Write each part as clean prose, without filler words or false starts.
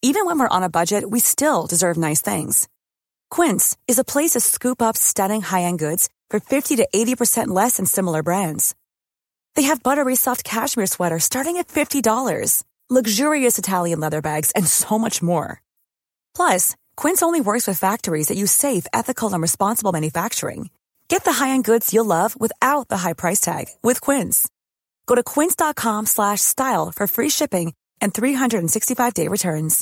Even when we're on a budget, we still deserve nice things. Quince is a place to scoop up stunning high-end goods for 50 to 80% less than similar brands. They have buttery soft cashmere sweaters starting at $50, luxurious Italian leather bags, and so much more. Plus, Quince only works with factories that use safe, ethical, and responsible manufacturing. Get the high-end goods you'll love without the high price tag with Quince. Go to quince.com/style for free shipping and 365-day returns.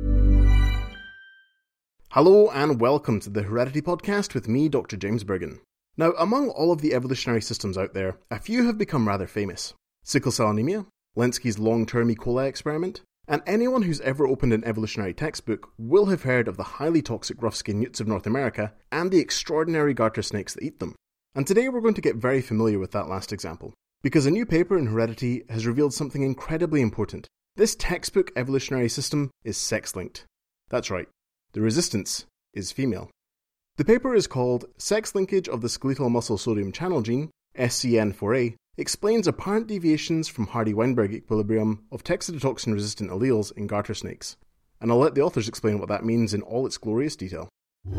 Hello and welcome to the Heredity Podcast with me, Dr. James Bergen. Now, among all of the evolutionary systems out there, a few have become rather famous. Sickle cell anemia, Lenski's long-term E. coli experiment, and anyone who's ever opened an evolutionary textbook will have heard of the highly toxic rough-skinned newts of North America and the extraordinary garter snakes that eat them. And today we're going to get very familiar with that last example, because a new paper in Heredity has revealed something incredibly important. This textbook evolutionary system is sex-linked. That's right, the resistance is female. The paper is called Sex Linkage of the Skeletal Muscle Sodium Channel Gene, SCN4A, explains apparent deviations from Hardy-Weinberg equilibrium of texidotoxin-resistant alleles in garter snakes. And I'll let the authors explain what that means in all its glorious detail.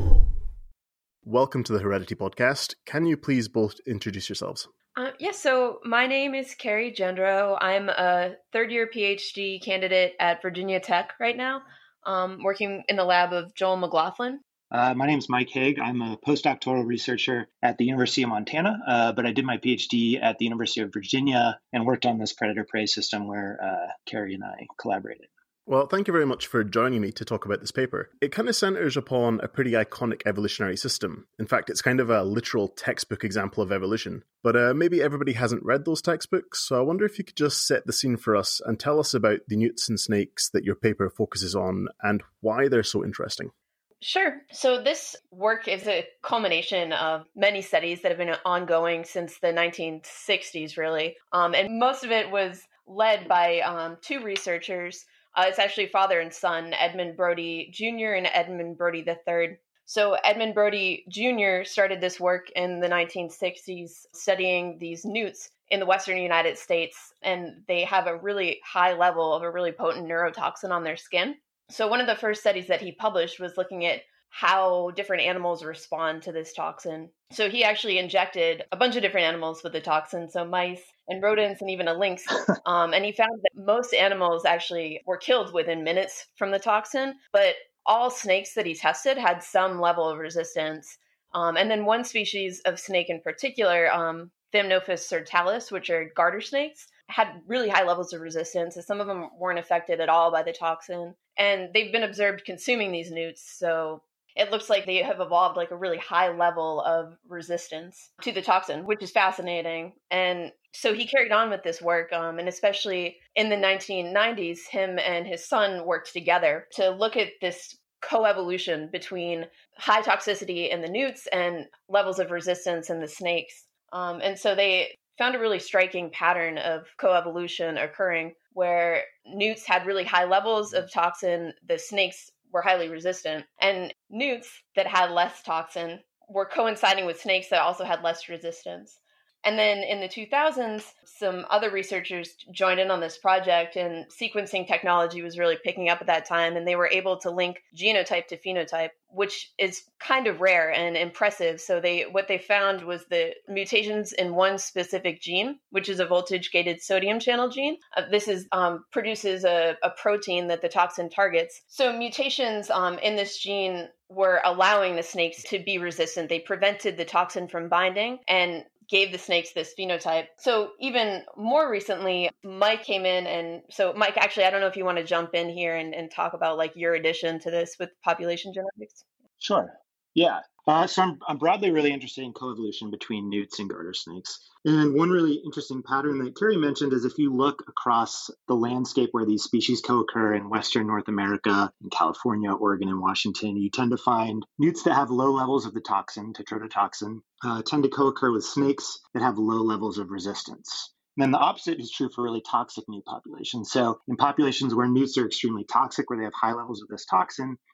Welcome to the Heredity Podcast. Can you please both introduce yourselves? Yes, so my name is Carrie Gendro. I'm a third-year PhD candidate at Virginia Tech right now, working in the lab of Joel McLaughlin. My name is Mike Haig. I'm a postdoctoral researcher at the University of Montana, but I did my PhD at the University of Virginia and worked on this predator-prey system where Carrie and I collaborated. Well, thank you very much for joining me to talk about this paper. It kind of centers upon a pretty iconic evolutionary system. In fact, it's kind of a literal textbook example of evolution. But maybe everybody hasn't read those textbooks, so I wonder if you could just set the scene for us and tell us about the newts and snakes that your paper focuses on and why they're so interesting. Sure. So this work is a culmination of many studies that have been ongoing since the 1960s, really. And most of it was led by two researchers. It's actually father and son, Edmund Brody Jr. and Edmund Brody III. So Edmund Brody Jr. started this work in the 1960s studying these newts in the western United States, and they have a really high level of a really potent neurotoxin on their skin. So one of the first studies that he published was looking at how different animals respond to this toxin. So he actually injected a bunch of different animals with the toxin, so mice and rodents and even a lynx. And he found that most animals actually were killed within minutes from the toxin, but all snakes that he tested had some level of resistance. And then one species of snake in particular, Thamnophis sertalis, which are garter snakes, had really high levels of resistance. So some of them weren't affected at all by the toxin. And they've been observed consuming these newts. So it looks like they have evolved like a really high level of resistance to the toxin, which is fascinating. And so he carried on with this work. And especially in the 1990s, him and his son worked together to look at this coevolution between high toxicity in the newts and levels of resistance in the snakes. And so they found a really striking pattern of coevolution occurring where newts had really high levels of toxin, the snakes were highly resistant, and newts that had less toxin were coinciding with snakes that also had less resistance. And then in the 2000s, some other researchers joined in on this project, and sequencing technology was really picking up at that time, and they were able to link genotype to phenotype, which is kind of rare and impressive. So what they found was the mutations in one specific gene, which is a voltage-gated sodium channel gene. This produces a protein that the toxin targets. So mutations in this gene were allowing the snakes to be resistant. They prevented the toxin from binding and gave the snakes this phenotype. So even more recently, Mike came in, and so Mike, actually, I don't know if you want to jump in here and talk about like your addition to this with population genetics. Sure. Yeah. So I'm broadly really interested in coevolution between newts and garter snakes. And one really interesting pattern that Carrie mentioned is if you look across the landscape where these species co-occur in Western North America, in California, Oregon, and Washington, you tend to find newts that have low levels of the toxin, tetrodotoxin, tend to co-occur with snakes that have low levels of resistance. And then the opposite is true for really toxic newt populations. So in populations where newts are extremely toxic, where they have high levels of this toxin,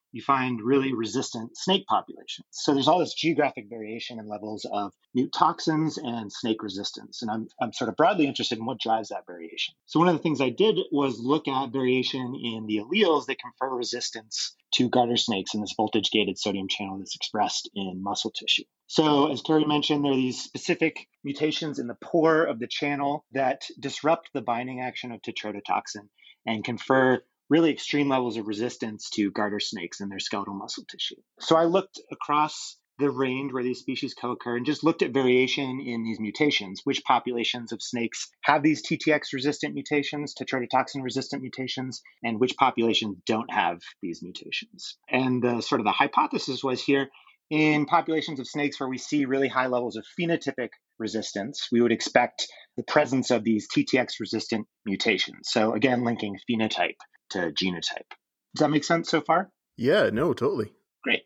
you find really resistant snake populations. So there's all this geographic variation in levels of newt toxins and snake resistance. And I'm sort of broadly interested in what drives that variation. So one of the things I did was look at variation in the alleles that confer resistance to garter snakes in this voltage-gated sodium channel that's expressed in muscle tissue. So as Carrie mentioned, there are these specific mutations in the pore of the channel that disrupt the binding action of tetrodotoxin and confer really extreme levels of resistance to garter snakes in their skeletal muscle tissue. So I looked across the range where these species co-occur and just looked at variation in these mutations, which populations of snakes have these TTX-resistant mutations, tetrodotoxin-resistant mutations, and which populations don't have these mutations. And sort of the hypothesis was here, in populations of snakes where we see really high levels of phenotypic resistance, we would expect the presence of these TTX-resistant mutations. So again, linking phenotype to genotype. Does that make sense so far? Yeah, no, totally. Great.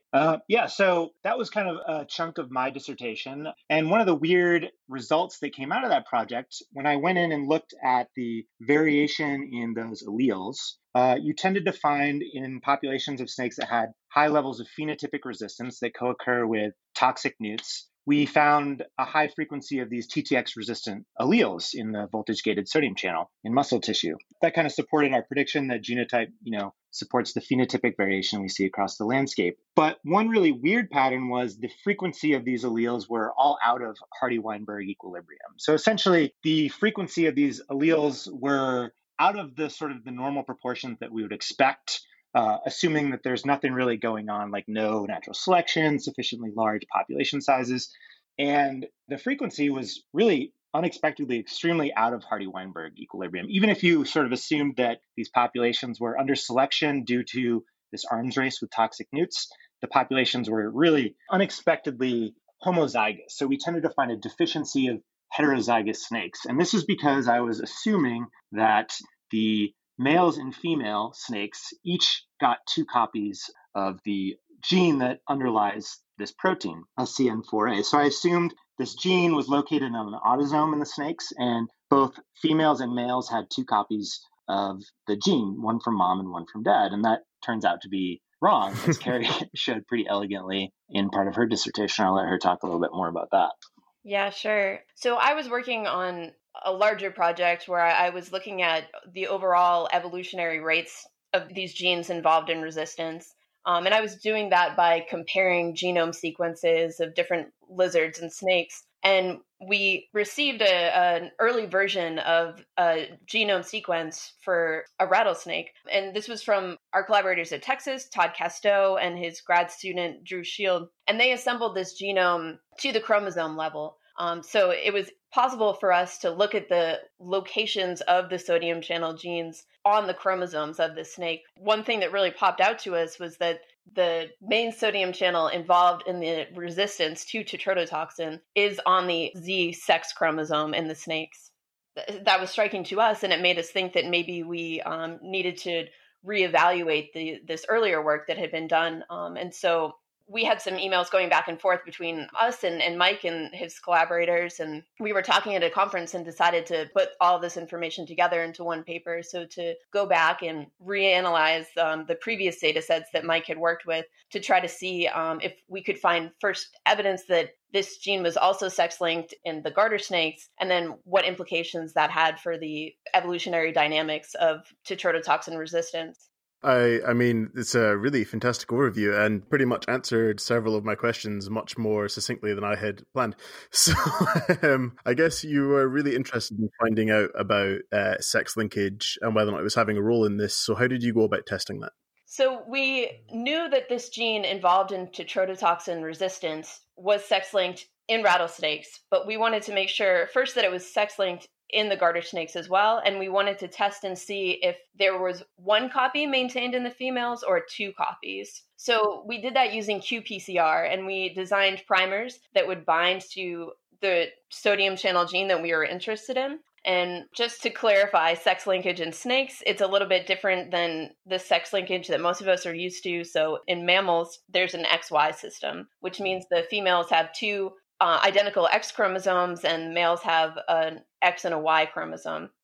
So that was kind of a chunk of my dissertation. And one of the weird results that came out of that project, when I went in and looked at the variation in those alleles, you tended to find in populations of snakes that had high levels of phenotypic resistance that co-occur with toxic newts, we found a high frequency of these TTX-resistant alleles in the voltage-gated sodium channel in muscle tissue. That kind of supported our prediction that genotype, supports the phenotypic variation we see across the landscape. But one really weird pattern was the frequency of these alleles were all out of Hardy-Weinberg equilibrium. So essentially, the frequency of these alleles were out of the sort of the normal proportions that we would expect, assuming that there's nothing really going on, like no natural selection, sufficiently large population sizes. And the frequency was really unexpectedly extremely out of Hardy-Weinberg equilibrium. Even if you sort of assumed that these populations were under selection due to this arms race with toxic newts, the populations were really unexpectedly homozygous. So we tended to find a deficiency of heterozygous snakes. And this is because I was assuming that the males and female snakes each got 2 copies of the gene that underlies this protein, SCN4A. So I assumed this gene was located on an autosome in the snakes, and both females and males had 2 copies of the gene, one from mom and one from dad. And that turns out to be wrong, as Carrie showed pretty elegantly in part of her dissertation. I'll let her talk a little bit more about that. Yeah, sure. So I was working on a larger project where I was looking at the overall evolutionary rates of these genes involved in resistance. And I was doing that by comparing genome sequences of different lizards and snakes. And we received an early version of a genome sequence for a rattlesnake. And this was from our collaborators at Texas, Todd Casteau, and his grad student, Drew Shield. And they assembled this genome to the chromosome level. So it was possible for us to look at the locations of the sodium channel genes on the chromosomes of the snake. One thing that really popped out to us was that the main sodium channel involved in the resistance to tetrodotoxin is on the Z sex chromosome in the snakes. That was striking to us, and it made us think that maybe we needed to reevaluate this earlier work that had been done. And so we had some emails going back and forth between us and Mike and his collaborators. And we were talking at a conference and decided to put all this information together into one paper. So to go back and reanalyze the previous data sets that Mike had worked with to try to see if we could find first evidence that this gene was also sex-linked in the garter snakes, and then what implications that had for the evolutionary dynamics of tetrodotoxin resistance. I mean, it's a really fantastic overview and pretty much answered several of my questions much more succinctly than I had planned. So I guess you were really interested in finding out about sex linkage and whether or not it was having a role in this. So how did you go about testing that? So we knew that this gene involved in tetrodotoxin resistance was sex-linked in rattlesnakes, but we wanted to make sure first that it was sex-linked in the garter snakes as well. And we wanted to test and see if there was 1 copy maintained in the females or 2 copies. So we did that using qPCR, and we designed primers that would bind to the sodium channel gene that we were interested in. And just to clarify, sex linkage in snakes, it's a little bit different than the sex linkage that most of us are used to. So in mammals, there's an XY system, which means the females have 2 identical X chromosomes and males have an X and a Y chromosome.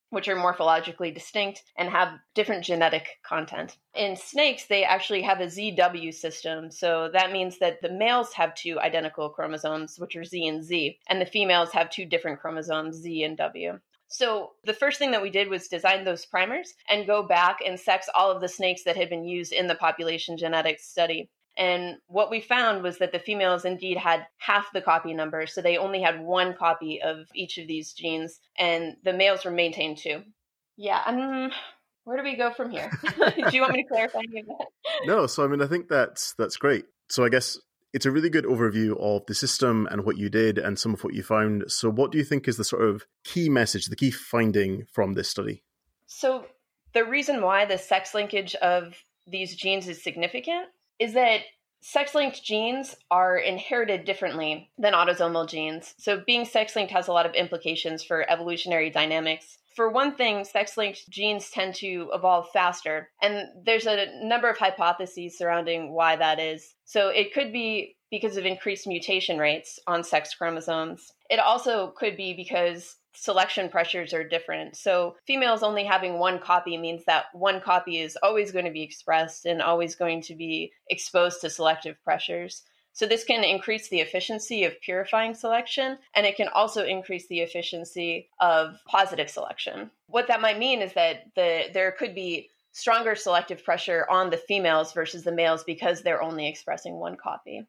which are morphologically distinct and have different genetic content. In snakes, they actually have a ZW system. So that means that the males have 2 identical chromosomes, which are Z and Z, and the females have 2 different chromosomes, Z and W. So the first thing that we did was design those primers and go back and sex all of the snakes that had been used in the population genetics study. And what we found was that the females indeed had half the copy number. So they only had 1 copy of each of these genes, and the males were maintained 2. Yeah, where do we go from here? Do you want me to clarify any of that? No, so I think that's great. So I guess it's a really good overview of the system and what you did and some of what you found. So what do you think is the sort of key message, the key finding from this study? So the reason why the sex linkage of these genes is significant is that sex-linked genes are inherited differently than autosomal genes. So being sex-linked has a lot of implications for evolutionary dynamics. For one thing, sex-linked genes tend to evolve faster, and there's a number of hypotheses surrounding why that is. So it could be because of increased mutation rates on sex chromosomes. It also could be because selection pressures are different. So females only having 1 copy means that 1 copy is always going to be expressed and always going to be exposed to selective pressures. So this can increase the efficiency of purifying selection, and it can also increase the efficiency of positive selection. What that might mean is that there could be stronger selective pressure on the females versus the males because they're only expressing 1 copy.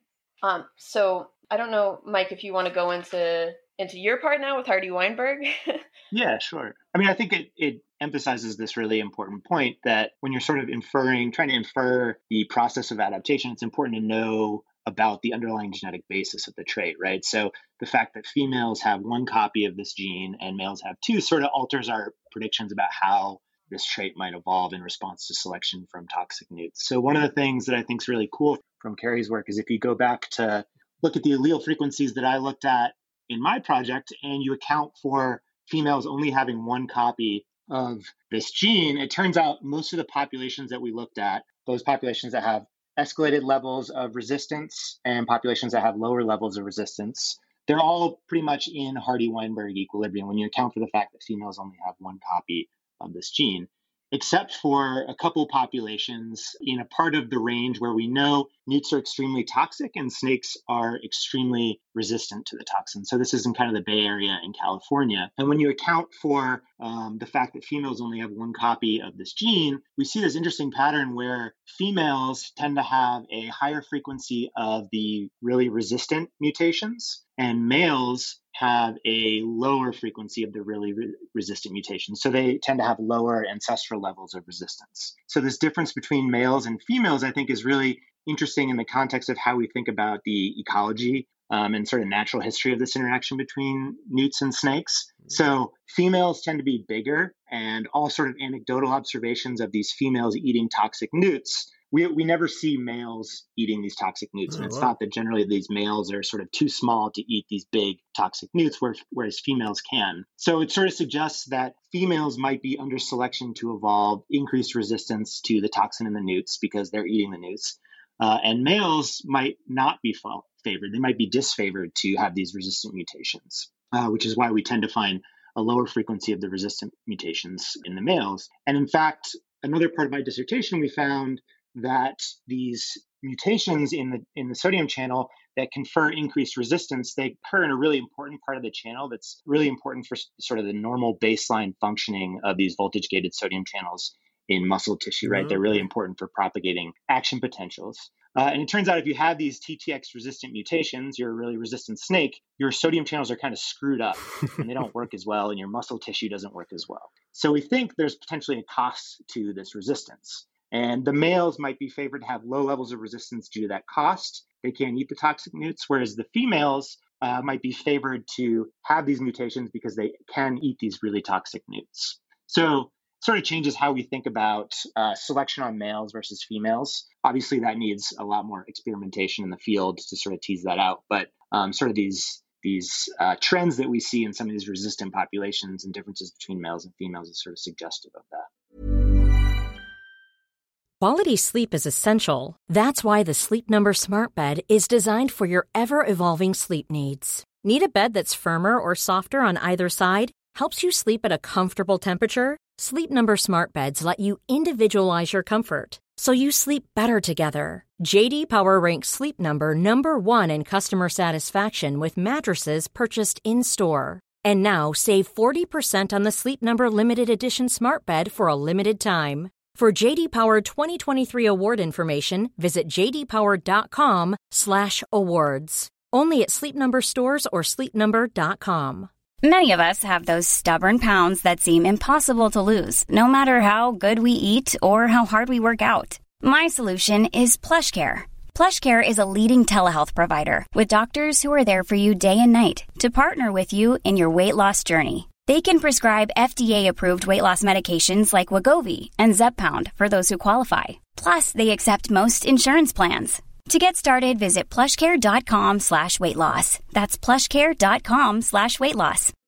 So I don't know, Mike, if you want to go into your part now with Hardy-Weinberg. Yeah, sure. I think it emphasizes this really important point that when you're sort of trying to infer the process of adaptation, it's important to know about the underlying genetic basis of the trait, right? So the fact that females have 1 copy of this gene and males have 2 sort of alters our predictions about how this trait might evolve in response to selection from toxic newts. So one of the things that I think is really cool from Carrie's work is if you go back to look at the allele frequencies that I looked at in my project, and you account for females only having 1 copy of this gene, it turns out most of the populations that we looked at, those populations that have escalated levels of resistance and populations that have lower levels of resistance, they're all pretty much in Hardy-Weinberg equilibrium when you account for the fact that females only have 1 copy of this gene, except for a couple populations in a part of the range where we know newts are extremely toxic and snakes are extremely resistant to the toxin. So this is in kind of the Bay Area in California. And when you account for the fact that females only have 1 copy of this gene, we see this interesting pattern where females tend to have a higher frequency of the really resistant mutations, and males have a lower frequency of the really resistant mutations. So they tend to have lower ancestral levels of resistance. So this difference between males and females, I think, is really interesting in the context of how we think about the ecology and sort of natural history of this interaction between newts and snakes. So females tend to be bigger, and all sort of anecdotal observations of these females eating toxic newts, we never see males eating these toxic newts. And it's thought that generally these males are sort of too small to eat these big toxic newts, whereas females can. So it sort of suggests that females might be under selection to evolve increased resistance to the toxin in the newts because they're eating the newts. And males might not be favored. They might be disfavored to have these resistant mutations, which is why we tend to find a lower frequency of the resistant mutations in the males. And in fact, another part of my dissertation, we found that these mutations in the sodium channel that confer increased resistance, they occur in a really important part of the channel that's really important for sort of the normal baseline functioning of these voltage-gated sodium channels in muscle tissue, right? They're really important for propagating action potentials. And it turns out if you have these TTX-resistant mutations, you're a really resistant snake, your sodium channels are kind of screwed up and they don't work as well, and your muscle tissue doesn't work as well. So we think there's potentially a cost to this resistance. And the males might be favored to have low levels of resistance due to that cost. They can't eat the toxic newts, whereas the females might be favored to have these mutations because they can eat these really toxic newts. So it sort of changes how we think about selection on males versus females. Obviously, that needs a lot more experimentation in the field to sort of tease that out. But sort of these trends that we see in some of these resistant populations and differences between males and females is sort of suggestive of that. Quality sleep is essential. That's why the Sleep Number Smart Bed is designed for your ever-evolving sleep needs. Need a bed that's firmer or softer on either side? helps you sleep at a comfortable temperature, Sleep Number smart beds let you individualize your comfort, so you sleep better together. J.D. Power ranks Sleep Number number 1 in customer satisfaction with mattresses purchased in-store. And now, save 40% on the Sleep Number Limited Edition smart bed for a limited time. For J.D. Power 2023 award information, visit jdpower.com/awards. Only at Sleep Number stores or sleepnumber.com. Many of us have those stubborn pounds that seem impossible to lose, no matter how good we eat or how hard we work out. My solution is PlushCare. PlushCare is a leading telehealth provider with doctors who are there for you day and night to partner with you in your weight loss journey. They can prescribe FDA-approved weight loss medications like Wegovy and Zepbound for those who qualify. Plus, they accept most insurance plans. To get started, visit plushcare.com/weightloss. That's plushcare.com/weightloss.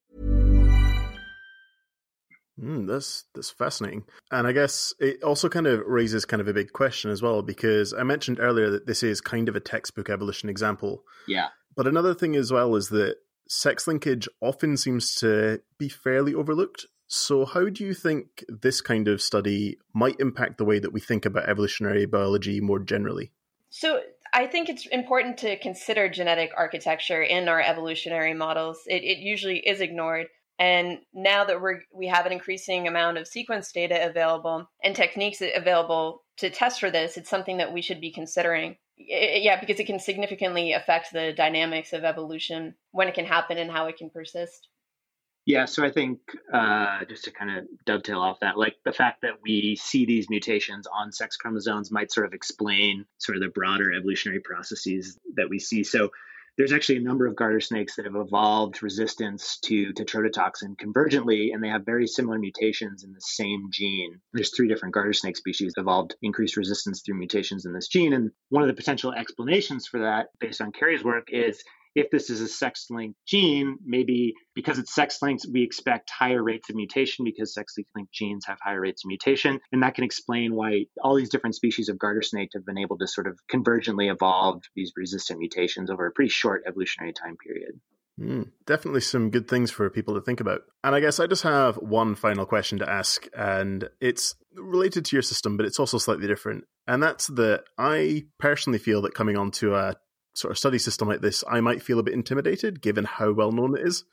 That's fascinating. And I guess it also kind of raises kind of a big question as well, because I mentioned earlier that this is kind of a textbook evolution example. Yeah. But another thing as well is that sex linkage often seems to be fairly overlooked. So how do you think this kind of study might impact the way that we think about evolutionary biology more generally? So I think it's important to consider genetic architecture in our evolutionary models. It usually is ignored. And now that we have an increasing amount of sequence data available and techniques available to test for this, it's something that we should be considering. Yeah, because it can significantly affect the dynamics of evolution, when it can happen and how it can persist. Yeah, so I think just to kind of dovetail off that, like the fact that we see these mutations on sex chromosomes might sort of explain sort of the broader evolutionary processes that we see. So there's actually a number of garter snakes that have evolved resistance to tetrodotoxin convergently, and they have very similar mutations in the same gene. There's 3 different garter snake species that evolved increased resistance through mutations in this gene. And one of the potential explanations for that, based on Carrie's work, is if this is a sex-linked gene, maybe because it's sex-linked, we expect higher rates of mutation because sex-linked genes have higher rates of mutation. And that can explain why all these different species of garter snake have been able to sort of convergently evolve these resistant mutations over a pretty short evolutionary time period. Definitely some good things for people to think about. And I guess I just have one final question to ask, and it's related to your system, but it's also slightly different. And that's that I personally feel that coming onto a sort of study system like this, I might feel a bit intimidated given how well known it is.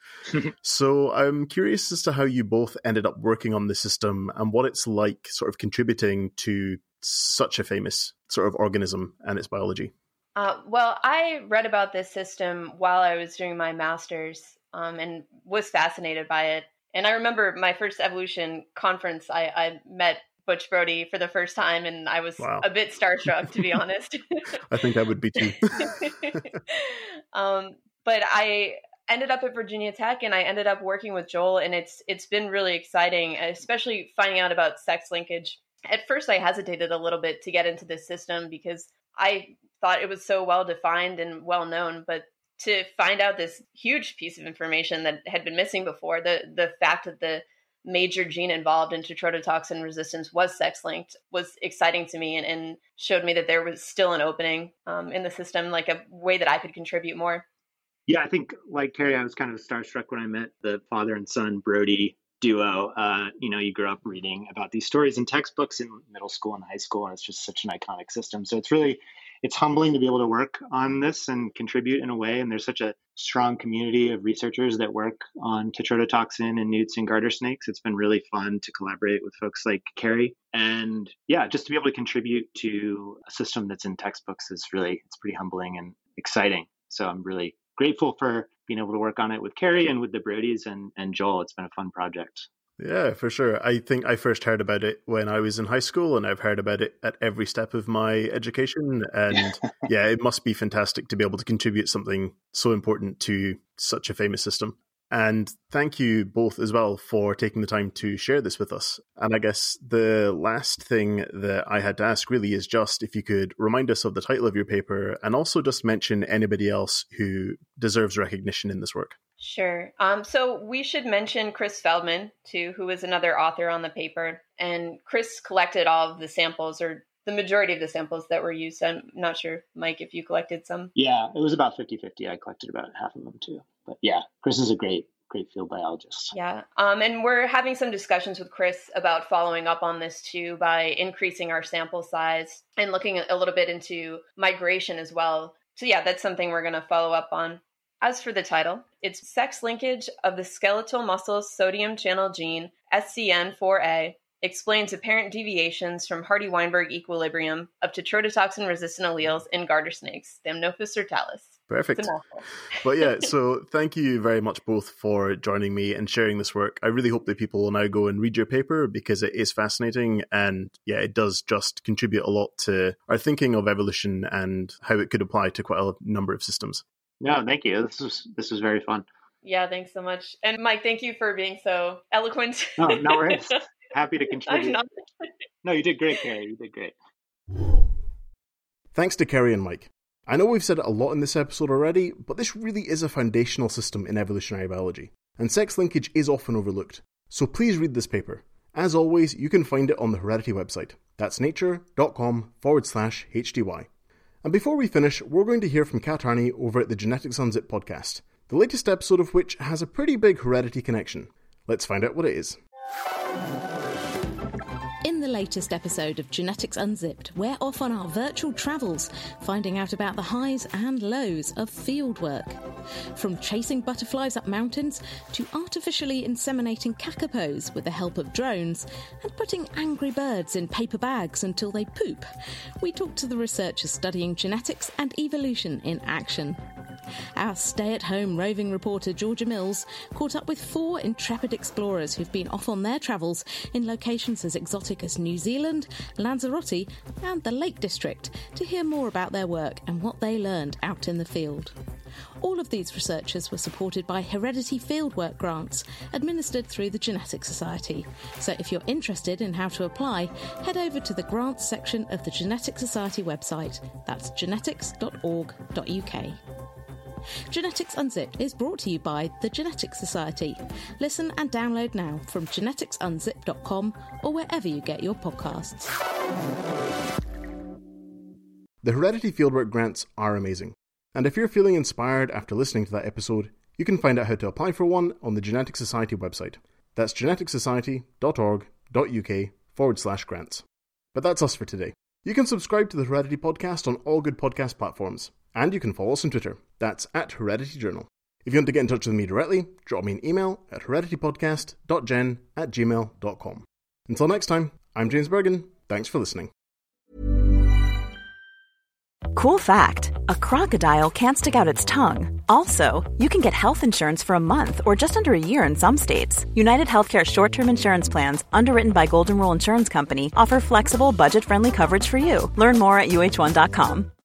So I'm curious as to how you both ended up working on the system and what it's like sort of contributing to such a famous sort of organism and its biology. Well, I read about this system while I was doing my master's and was fascinated by it. And I remember my first evolution conference, I met Butch Brodie for the first time, and I was a bit starstruck, to be honest. I think I would be too. But I ended up at Virginia Tech, and I ended up working with Joel, and it's been really exciting, especially finding out about sex linkage. At first, I hesitated a little bit to get into this system because I thought it was so well defined and well known, but to find out this huge piece of information that had been missing before, the fact that the major gene involved in tetrodotoxin resistance was sex-linked, was exciting to me and showed me that there was still an opening in the system, like a way that I could contribute more. Yeah, I think like Carrie, I was kind of starstruck when I met the father and son Brodie duo. You grew up reading about these stories in textbooks in middle school and high school, and it's just such an iconic system. So it's humbling to be able to work on this and contribute in a way. And there's such a strong community of researchers that work on tetrodotoxin and newts and garter snakes. It's been really fun to collaborate with folks like Carrie. And yeah, just to be able to contribute to a system that's in textbooks it's pretty humbling and exciting. So I'm really grateful for being able to work on it with Carrie and with the Brodies and Joel. It's been a fun project. Yeah, for sure. I think I first heard about it when I was in high school, and I've heard about it at every step of my education. And yeah, it must be fantastic to be able to contribute something so important to such a famous system. And thank you both as well for taking the time to share this with us. And I guess the last thing that I had to ask really is just if you could remind us of the title of your paper and also just mention anybody else who deserves recognition in this work. Sure. So we should mention Chris Feldman, too, who is another author on the paper. And Chris collected all of the samples, or the majority of the samples that were used. I'm not sure, Mike, if you collected some. Yeah, it was about 50-50. I collected about half of them, too. But yeah, Chris is a great great field biologists. Yeah. And we're having some discussions with Chris about following up on this too by increasing our sample size and looking a little bit into migration as well. So yeah, that's something we're going to follow up on. As for the title, it's Sex Linkage of the Skeletal Muscle Sodium Channel Gene, SCN4A, explains apparent deviations from Hardy-Weinberg equilibrium of tetrodotoxin-resistant alleles in garter snakes, Thamnophis hortalis. Perfect. But yeah, so thank you very much both for joining me and sharing this work. I really hope that people will now go and read your paper because it is fascinating, and yeah, it does just contribute a lot to our thinking of evolution and how it could apply to quite a number of systems. No, thank you. This was very fun. Yeah, thanks so much. And Mike, thank you for being so eloquent. Oh, no worries. Happy to contribute. No, you did great, Carrie. You did great. Thanks to Kerry and Mike. I know we've said it a lot in this episode already, but this really is a foundational system in evolutionary biology, and sex linkage is often overlooked. So please read this paper. As always, you can find it on the Heredity website. That's nature.com/HDY. And before we finish, we're going to hear from Kat Harney over at the Genetics Unzipped podcast, the latest episode of which has a pretty big heredity connection. Let's find out what it is. In the latest episode of Genetics Unzipped, we're off on our virtual travels, finding out about the highs and lows of fieldwork. From chasing butterflies up mountains to artificially inseminating kakapos with the help of drones and putting angry birds in paper bags until they poop, we talk to the researchers studying genetics and evolution in action. Our stay-at-home roving reporter Georgia Mills caught up with 4 intrepid explorers who've been off on their travels in locations as exotic as New Zealand, Lanzarote and the Lake District to hear more about their work and what they learned out in the field. All of these researchers were supported by Heredity Fieldwork grants administered through the Genetics Society. So if you're interested in how to apply, head over to the grants section of the Genetics Society website. That's genetics.org.uk. Genetics Unzipped is brought to you by the Genetics Society. Listen and download now from geneticsunzipped.com or wherever you get your podcasts. The Heredity Fieldwork grants are amazing. And if you're feeling inspired after listening to that episode, you can find out how to apply for one on the Genetics Society website. That's geneticsociety.org.uk/grants. But that's us for today. You can subscribe to the Heredity podcast on all good podcast platforms. And you can follow us on Twitter. That's @HeredityJournal. If you want to get in touch with me directly, drop me an email at hereditypodcast.gen@gmail.com. Until next time, I'm James Bergen. Thanks for listening. Cool fact, a crocodile can't stick out its tongue. Also, you can get health insurance for a month or just under a year in some states. United Healthcare short-term insurance plans, underwritten by Golden Rule Insurance Company, offer flexible, budget-friendly coverage for you. Learn more at uh1.com.